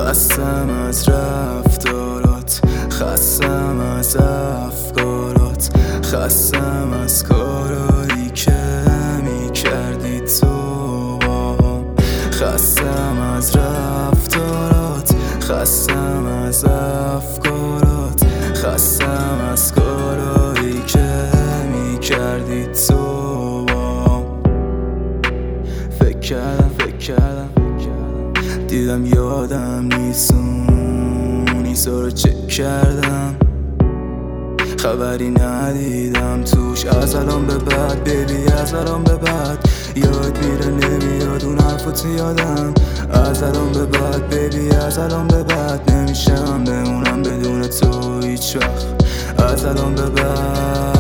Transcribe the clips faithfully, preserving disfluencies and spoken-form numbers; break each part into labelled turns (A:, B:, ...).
A: خستم از رفتارات، خستم از افکارات، خستم از کارایی که میکردی تو باهام. خستم از رفتارات، خستم از افکارات، خستم از کارایی که میکردی تو باهام. فکر کردم فکر کردم دیدم یادم نیستون ایسا رو چک کردم، خبری ندیدم توش. از الان به بعد بیبی، از الان به بعد یاد میره نمیاد اون حرفات یادم. از الان به بعد بیبی، از الان به بعد نمیشم بمونم بدون تو هیچ وقت. از الان به بعد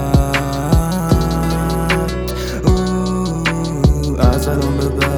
A: از الان به بعد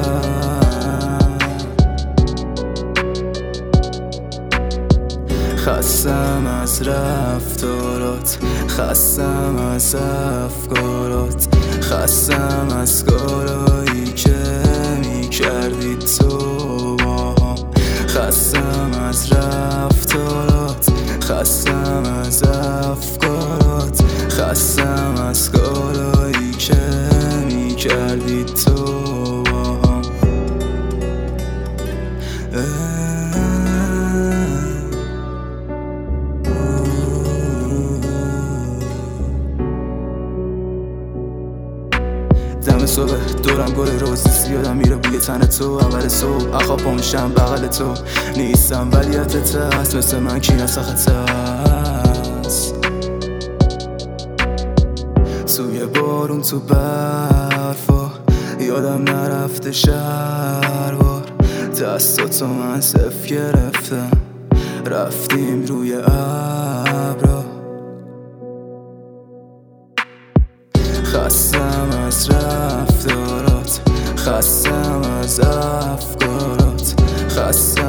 A: خستم از رفتارات، خستم از افکارات، خستم از کارایی که میکردی تو باهام. خستم از رفتارات، خستم از افکارات، خستم از کارایی که میکردی تو باهام. دم صبح دورم گل روزی زیادم میره بوی تن تو. اول صبح اخواب پا میشم بغل تو، نیستم ولی یادت هست مثل من کی نسخت هست. توی بارون تو برفا یادم نرفته شلوار، دستاتو من صف گرفتم رفتیم روی ابرا. خستم از رفتارات، خستم از افکارات، خستم